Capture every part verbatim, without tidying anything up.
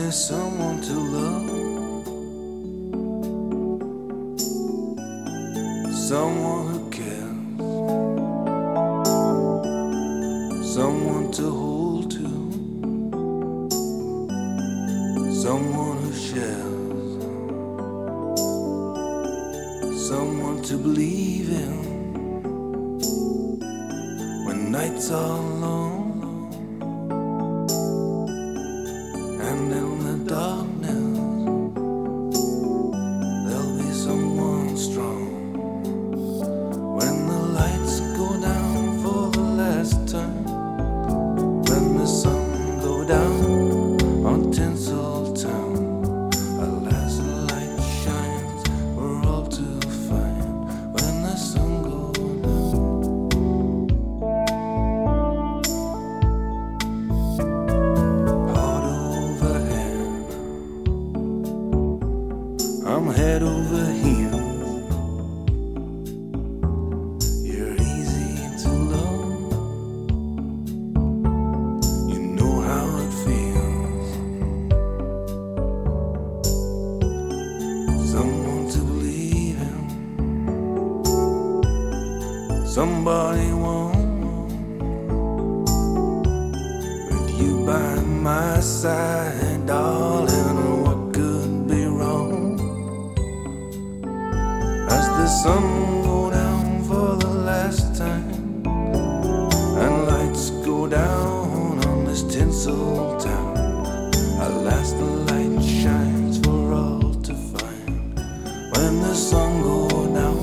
me someone to love, someone who cares, someone to hold to, someone who shares, someone to believe in when nights are long. And in the darkness, there'll be someone strong. When the lights go down for the last time, when the sun go down on Tinseltown, a last light shines for all to find. When the sun goes down, I'm head over heels. You're easy to love. You know how it feels. Someone to believe in. Somebody warm. With you by my side, darling, what could be wrong? As the sun go down for the last time, and lights go down on this tinsel town, at last the light shines for all to find. When the sun go down,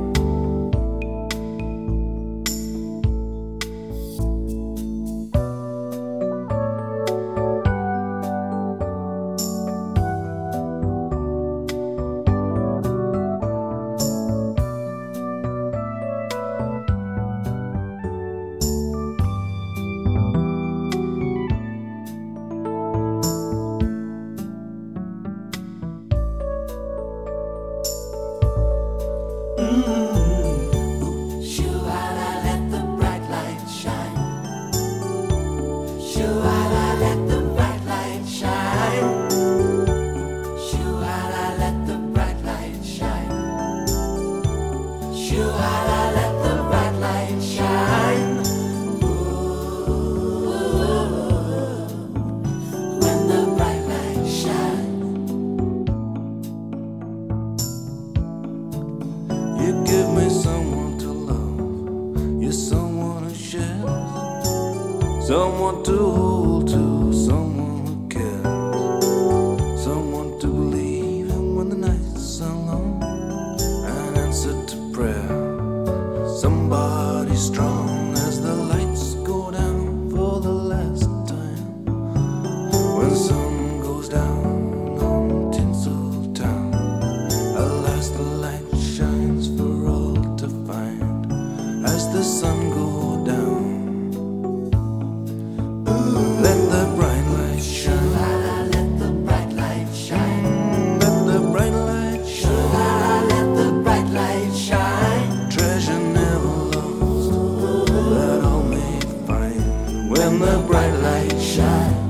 you give me someone to love. You're someone who shares, someone to hold to, someone who cares, someone to believe in when the nights are long, an answer to prayer, somebody strong. As the lights go down for the last time, when the sun goes down on Tinseltown, at last the light shines for all to find. As the sun goes down, let the bright light shine. Let the bright light shine. Let the bright light shine. Let the bright light shine. Treasure never lost, that all may find. When the bright light shine.